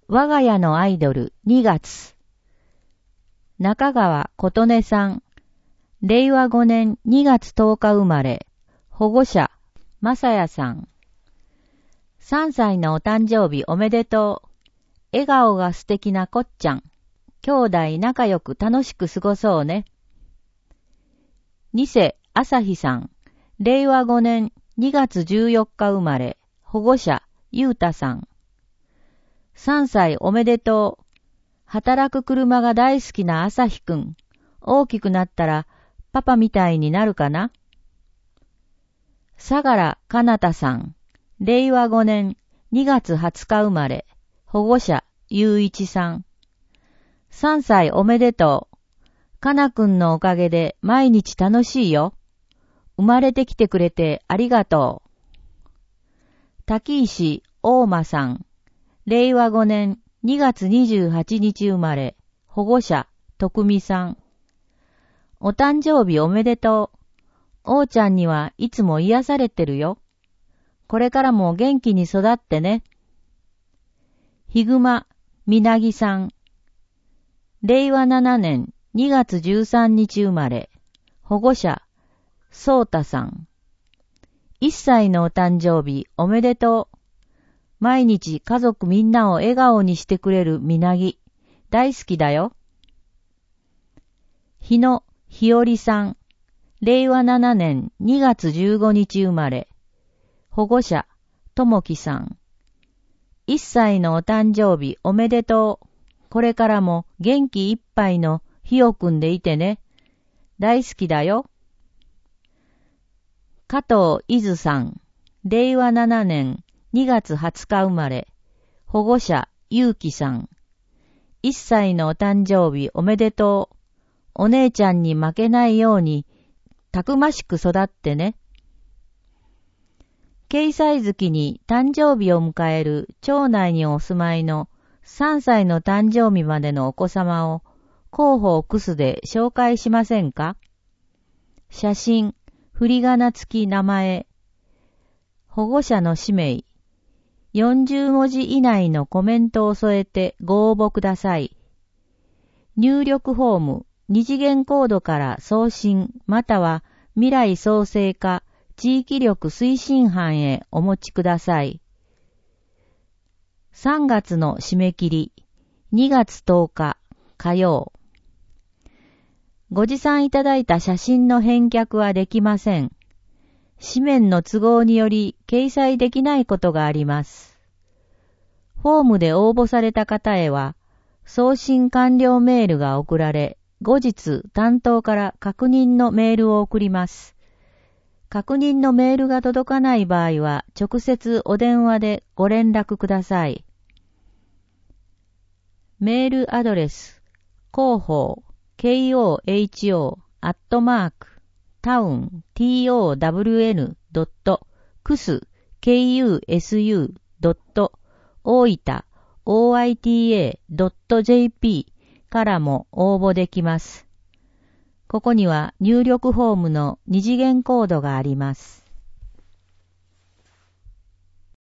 我が家のアイドル2月。中川琴音さん。令和5年2月10日生まれ。保護者、正也さん。3歳のお誕生日おめでとう。笑顔が素敵なこっちゃん。兄弟仲良く楽しく過ごそうね。2世朝日さん。令和5年2月14日生まれ。保護者、ゆうたさん。3歳おめでとう。働く車が大好きな朝日くん。大きくなったらパパみたいになるかな。相良かなたさん。令和5年2月20日生まれ。保護者、ゆういちさん。3歳おめでとう。かなくんのおかげで毎日楽しいよ。生まれてきてくれてありがとう。滝石大間さん。令和5年2月28日生まれ。保護者、徳美さん。お誕生日おめでとう。おーちゃんにはいつも癒されてるよ。これからも元気に育ってね。ひぐまみなぎさん。令和7年2月13日生まれ。保護者、そうたさん。1歳のお誕生日おめでとう。毎日家族みんなを笑顔にしてくれるみなぎ。大好きだよ。日野ひよりさん。令和7年2月15日生まれ。保護者、ともきさん。1歳のお誕生日おめでとう。これからも元気いっぱいのひよくんでいてね。大好きだよ。加藤いずさん。令和7年2月20日生まれ。保護者、ゆうきさん。1歳のお誕生日おめでとう。お姉ちゃんに負けないように、たくましく育ってね。啓祭月に誕生日を迎える町内にお住まいの3歳の誕生日までのお子様を広報クスで紹介しませんか？写真、振り仮名付き名前、保護者の氏名、40文字以内のコメントを添えてご応募ください。入力フォーム、二次元コードから送信または未来創生課地域力推進班へお持ちください。3月の締め切り、2月10日火曜。ご持参いただいた写真の返却はできません。紙面の都合により掲載できないことがあります。フォームで応募された方へは送信完了メールが送られ、後日担当から確認のメールを送ります。確認のメールが届かない場合は直接お電話でご連絡ください。メールアドレス、広報、kohow.town.kusu.oita.jp からも応募できます。ここには入力フォームの二次元コードがあります。